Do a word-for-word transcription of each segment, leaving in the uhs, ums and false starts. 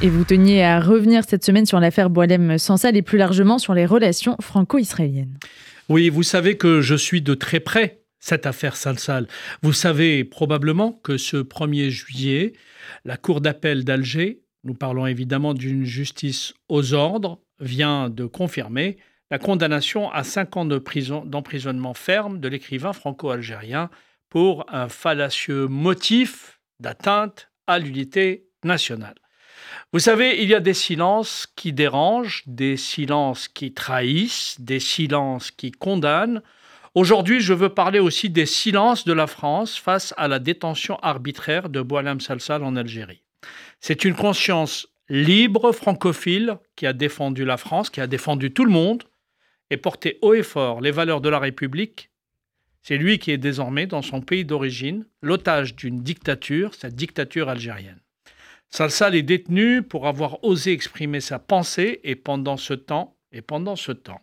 Et vous teniez à revenir cette semaine sur l'affaire Boualem-Sansal et plus largement sur les relations franco-israéliennes. Oui, vous savez que je suis de très près cette affaire Sansal. Vous savez probablement que ce premier juillet, la Cour d'appel d'Alger, nous parlons évidemment d'une justice aux ordres, vient de confirmer la condamnation à cinq ans de prison, d'emprisonnement ferme de l'écrivain franco-algérien pour un fallacieux motif d'atteinte à l'unité nationale. Vous savez, il y a des silences qui dérangent, des silences qui trahissent, des silences qui condamnent. Aujourd'hui, je veux parler aussi des silences de la France face à la détention arbitraire de Boualem Sansal en Algérie. C'est une conscience libre, francophile, qui a défendu la France, qui a défendu tout le monde et porté haut et fort les valeurs de la République. C'est lui qui est désormais, dans son pays d'origine, l'otage d'une dictature, cette dictature algérienne. Sansal est détenu pour avoir osé exprimer sa pensée et pendant ce temps, et pendant ce temps,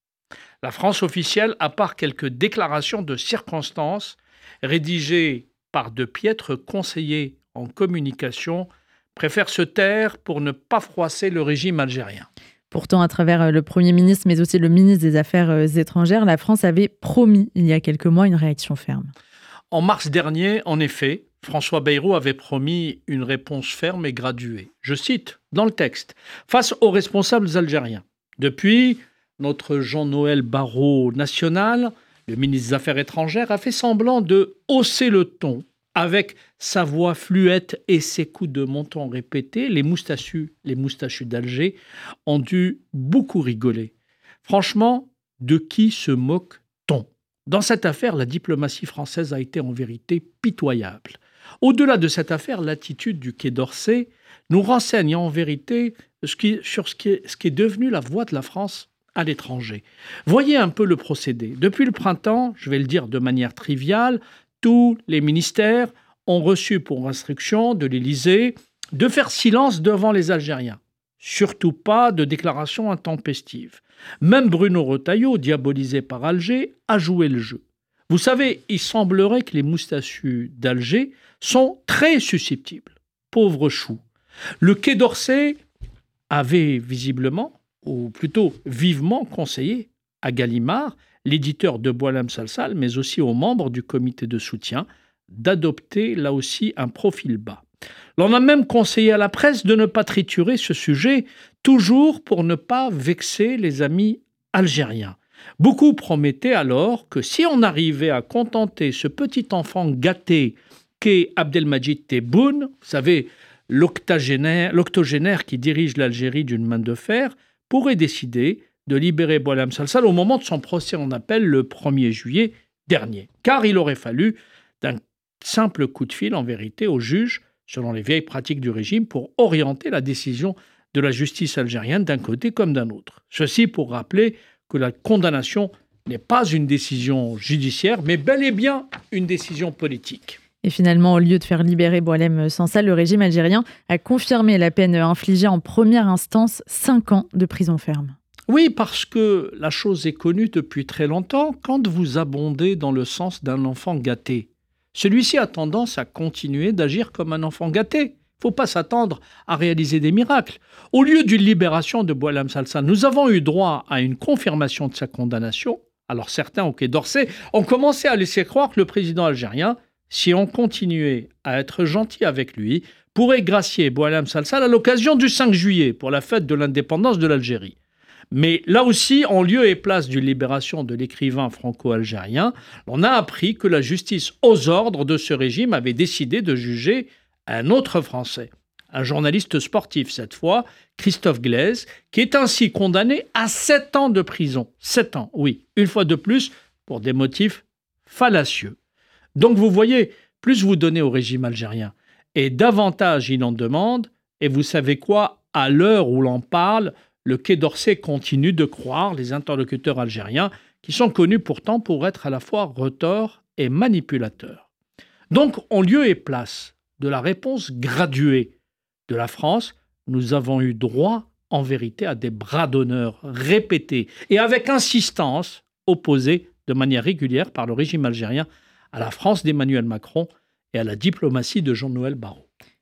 la France officielle, à part quelques déclarations de circonstances rédigées par de piètres conseillers en communication, préfère se taire pour ne pas froisser le régime algérien. Pourtant, à travers le Premier ministre, mais aussi le ministre des Affaires étrangères, la France avait promis il y a quelques mois une réaction ferme. En mars dernier, en effet, François Bayrou avait promis une réponse ferme et graduée. Je cite dans le texte, face aux responsables algériens. Depuis, notre Jean-Noël Barrot national, le ministre des Affaires étrangères, a fait semblant de hausser le ton avec sa voix fluette et ses coups de menton répétés. Les moustachus, les moustachus d'Alger ont dû beaucoup rigoler. Franchement, de qui se moque-t-on ? Dans cette affaire, la diplomatie française a été en vérité pitoyable. Au-delà de cette affaire, l'attitude du Quai d'Orsay nous renseigne en vérité ce qui, sur ce qui, est, ce qui est devenu la voix de la France à l'étranger. Voyez un peu le procédé. Depuis le printemps, je vais le dire de manière triviale, tous les ministères ont reçu pour instruction de l'Élysée de faire silence devant les Algériens. Surtout pas de déclarations intempestives. Même Bruno Retailleau, diabolisé par Alger, a joué le jeu. Vous savez, il semblerait que les moustachus d'Alger sont très susceptibles. Pauvres choux. Le Quai d'Orsay avait visiblement, ou plutôt vivement conseillé à Gallimard, l'éditeur de Boualem Sansal, mais aussi aux membres du comité de soutien, d'adopter là aussi un profil bas. L'on a même conseillé à la presse de ne pas triturer ce sujet, toujours pour ne pas vexer les amis algériens. Beaucoup promettaient alors que si on arrivait à contenter ce petit enfant gâté qu'est Abdelmadjid Tebboune, vous savez, l'octogénaire, l'octogénaire qui dirige l'Algérie d'une main de fer, pourrait décider de libérer Boualem Sansal au moment de son procès en appel le premier juillet dernier. Car il aurait fallu d'un simple coup de fil, en vérité, au juge, selon les vieilles pratiques du régime, pour orienter la décision de la justice algérienne d'un côté comme d'un autre. Ceci pour rappeler que la condamnation n'est pas une décision judiciaire, mais bel et bien une décision politique. Et finalement, au lieu de faire libérer Boualem Sansal, le régime algérien a confirmé la peine infligée en première instance, cinq ans de prison ferme. Oui, parce que la chose est connue depuis très longtemps. Quand vous abondez dans le sens d'un enfant gâté, celui-ci a tendance à continuer d'agir comme un enfant gâté. Il ne faut pas s'attendre à réaliser des miracles. Au lieu d'une libération de Boualem Sansal, nous avons eu droit à une confirmation de sa condamnation. Alors certains, au Quai d'Orsay, ont commencé à laisser croire que le président algérien, si on continuait à être gentil avec lui, pourrait gracier Boualem Sansal à l'occasion du cinq juillet pour la fête de l'indépendance de l'Algérie. Mais là aussi, en lieu et place d'une libération de l'écrivain franco-algérien, on a appris que la justice aux ordres de ce régime avait décidé de juger un autre Français, un journaliste sportif cette fois, Christophe Glaise, qui est ainsi condamné à sept ans de prison. Sept ans, oui, une fois de plus, pour des motifs fallacieux. Donc vous voyez, plus vous donnez au régime algérien, et davantage il en demande, et vous savez quoi, à l'heure où l'on parle, le Quai d'Orsay continue de croire les interlocuteurs algériens qui sont connus pourtant pour être à la fois retors et manipulateurs. Donc, en lieu et place de la réponse graduée de la France, nous avons eu droit en vérité à des bras d'honneur répétés et avec insistance opposés de manière régulière par le régime algérien à la France d'Emmanuel Macron et à la diplomatie de Jean-Noël Barrot.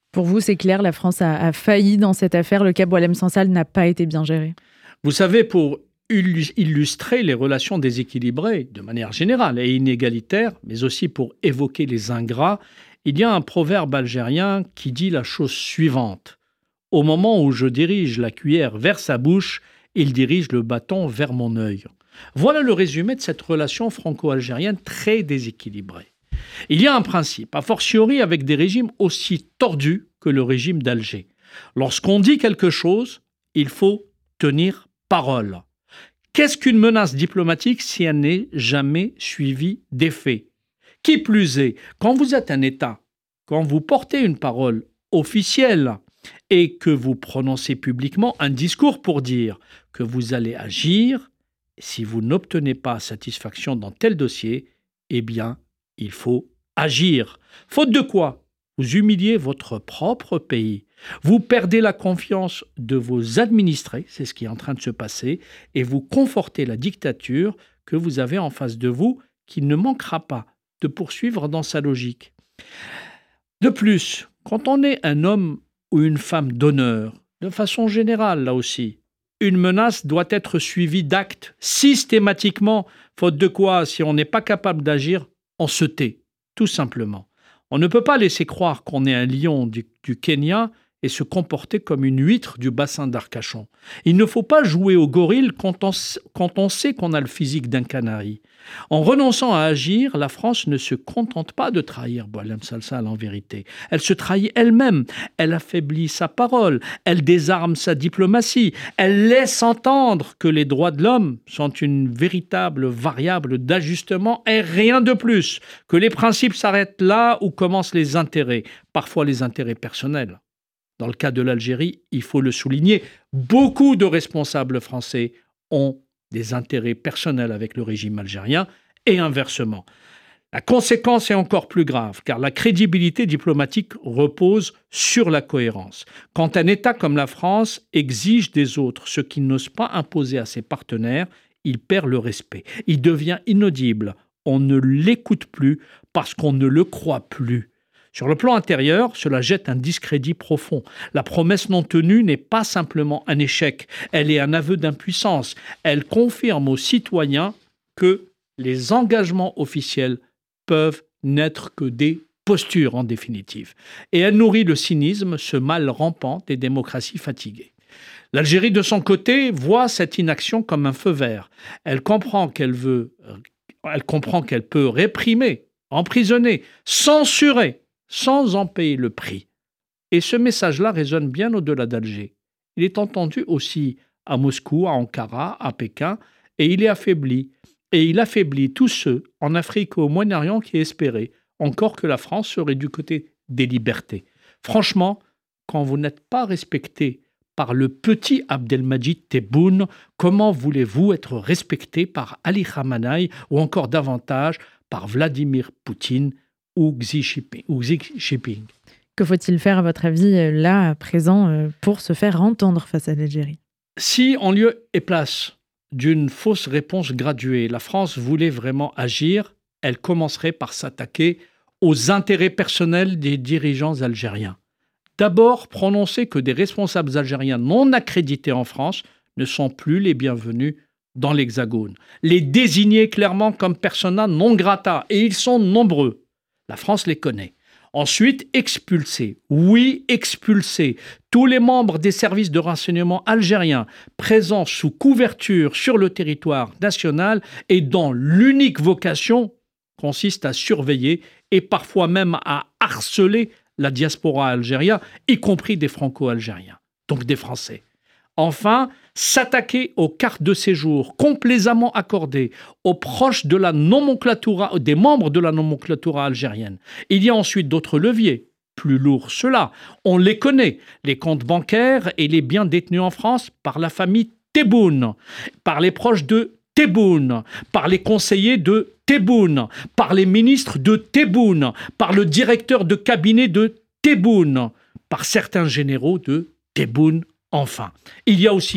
Pour vous, c'est clair, la France a, a failli dans cette affaire. Le cas Boualem-Sansal n'a pas été bien géré. Vous savez, pour illustrer les relations déséquilibrées, de manière générale et inégalitaires, mais aussi pour évoquer les ingrats, il y a un proverbe algérien qui dit la chose suivante. Au moment où je dirige la cuillère vers sa bouche, il dirige le bâton vers mon œil. Voilà le résumé de cette relation franco-algérienne très déséquilibrée. Il y a un principe, a fortiori avec des régimes aussi tordus que le régime d'Alger. Lorsqu'on dit quelque chose, il faut tenir parole. Qu'est-ce qu'une menace diplomatique si elle n'est jamais suivie d'effet ? Qui plus est, quand vous êtes un État, quand vous portez une parole officielle et que vous prononcez publiquement un discours pour dire que vous allez agir, si vous n'obtenez pas satisfaction dans tel dossier, eh bien, il faut agir. Faute de quoi, vous humiliez votre propre pays. Vous perdez la confiance de vos administrés, c'est ce qui est en train de se passer, et vous confortez la dictature que vous avez en face de vous, qui ne manquera pas de poursuivre dans sa logique. De plus, quand on est un homme ou une femme d'honneur, de façon générale là aussi, une menace doit être suivie d'actes systématiquement, faute de quoi, si on n'est pas capable d'agir, on se tait, tout simplement. On ne peut pas laisser croire qu'on est un lion du, du Kenya et se comporter comme une huître du bassin d'Arcachon. Il ne faut pas jouer au gorille quand on, quand on sait qu'on a le physique d'un canari. En renonçant à agir, la France ne se contente pas de trahir Boualem-Sansal en vérité. Elle se trahit elle-même, elle affaiblit sa parole, elle désarme sa diplomatie, elle laisse entendre que les droits de l'homme sont une véritable variable d'ajustement et rien de plus, que les principes s'arrêtent là où commencent les intérêts, parfois les intérêts personnels. Dans le cas de l'Algérie, il faut le souligner, beaucoup de responsables français ont des intérêts personnels avec le régime algérien et inversement. La conséquence est encore plus grave, car la crédibilité diplomatique repose sur la cohérence. Quand un État comme la France exige des autres ce qu'il n'ose pas imposer à ses partenaires, il perd le respect. Il devient inaudible. On ne l'écoute plus parce qu'on ne le croit plus. Sur le plan intérieur, cela jette un discrédit profond. La promesse non tenue n'est pas simplement un échec, elle est un aveu d'impuissance. Elle confirme aux citoyens que les engagements officiels peuvent n'être que des postures en définitive. Et elle nourrit le cynisme, ce mal rampant des démocraties fatiguées. L'Algérie, de son côté, voit cette inaction comme un feu vert. Elle comprend qu'elle veut, elle comprend qu'elle peut réprimer, emprisonner, censurer, sans en payer le prix. Et ce message-là résonne bien au-delà d'Alger. Il est entendu aussi à Moscou, à Ankara, à Pékin, et il est affaibli. Et il affaiblit tous ceux en Afrique ou au Moyen-Orient qui espéraient encore que la France serait du côté des libertés. Franchement, quand vous n'êtes pas respecté par le petit Abdelmadjid Tebboune, comment voulez-vous être respecté par Ali Khamenei ou encore davantage par Vladimir Poutine ou Xi Jinping? Que faut-il faire, à votre avis, là, à présent, pour se faire entendre face à l'Algérie? Si, en lieu et place d'une fausse réponse graduée, la France voulait vraiment agir, elle commencerait par s'attaquer aux intérêts personnels des dirigeants algériens. D'abord, prononcer que des responsables algériens non accrédités en France ne sont plus les bienvenus dans l'Hexagone. Les désigner clairement comme persona non grata, et ils sont nombreux. La France les connaît. Ensuite, expulser, oui, expulser tous les membres des services de renseignement algériens présents sous couverture sur le territoire national et dont l'unique vocation consiste à surveiller et parfois même à harceler la diaspora algérienne, y compris des franco-algériens, donc des Français. Enfin, s'attaquer aux cartes de séjour complaisamment accordées aux proches de la nomenclatura, des membres de la nomenclatura algérienne. Il y a ensuite d'autres leviers, plus lourds ceux-là. On les connaît, les comptes bancaires et les biens détenus en France par la famille Tebboune, par les proches de Tebboune, par les conseillers de Tebboune, par les ministres de Tebboune, par le directeur de cabinet de Tebboune, par certains généraux de Tebboune. Enfin, il y a aussi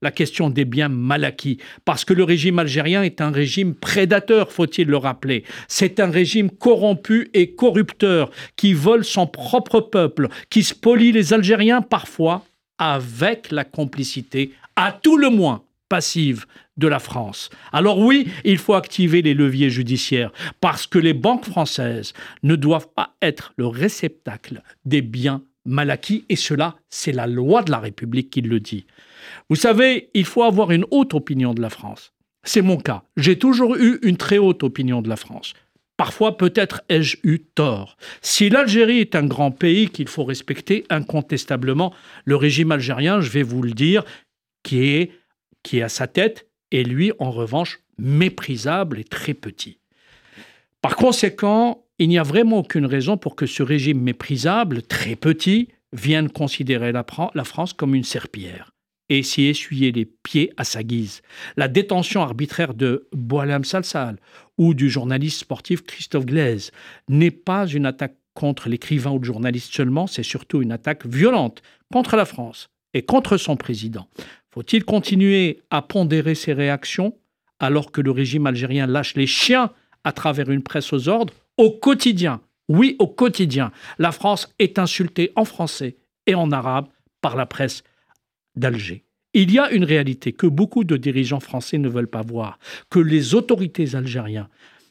la question des biens mal acquis, parce que le régime algérien est un régime prédateur, faut-il le rappeler. C'est un régime corrompu et corrupteur qui vole son propre peuple, qui spolie les Algériens parfois avec la complicité, à tout le moins passive, de la France. Alors oui, il faut activer les leviers judiciaires parce que les banques françaises ne doivent pas être le réceptacle des biens mal acquis et cela, c'est la loi de la République qui le dit. Vous savez, il faut avoir une haute opinion de la France. C'est mon cas. J'ai toujours eu une très haute opinion de la France. Parfois, peut-être ai-je eu tort. Si l'Algérie est un grand pays qu'il faut respecter incontestablement, le régime algérien, je vais vous le dire, qui est, qui est à sa tête, est lui, en revanche, méprisable et très petit. Par conséquent, il n'y a vraiment aucune raison pour que ce régime méprisable, très petit, vienne considérer la, la France comme une serpillière et s'y essuyer les pieds à sa guise. La détention arbitraire de Boualem Sansal ou du journaliste sportif Christophe Glaise n'est pas une attaque contre l'écrivain ou le journaliste seulement, c'est surtout une attaque violente contre la France et contre son président. Faut-il continuer à pondérer ces réactions alors que le régime algérien lâche les chiens à travers une presse aux ordres au quotidien? Oui, au quotidien. La France est insultée en français et en arabe par la presse d'Alger. Il y a une réalité que beaucoup de dirigeants français ne veulent pas voir, que les autorités algériennes,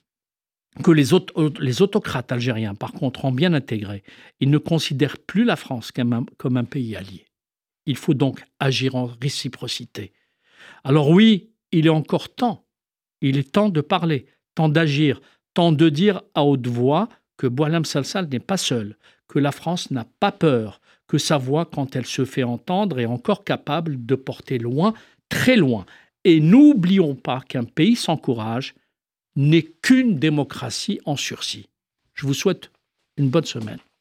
que les, auto- les autocrates algériens, par contre, ont bien intégré. Ils ne considèrent plus la France comme un, comme un pays allié. Il faut donc agir en réciprocité. Alors oui, il est encore temps. Il est temps de parler, temps d'agir, temps de dire à haute voix que Boualem Sansal n'est pas seul, que la France n'a pas peur, que sa voix, quand elle se fait entendre, est encore capable de porter loin, très loin. Et n'oublions pas qu'un pays sans courage n'est qu'une démocratie en sursis. Je vous souhaite une bonne semaine.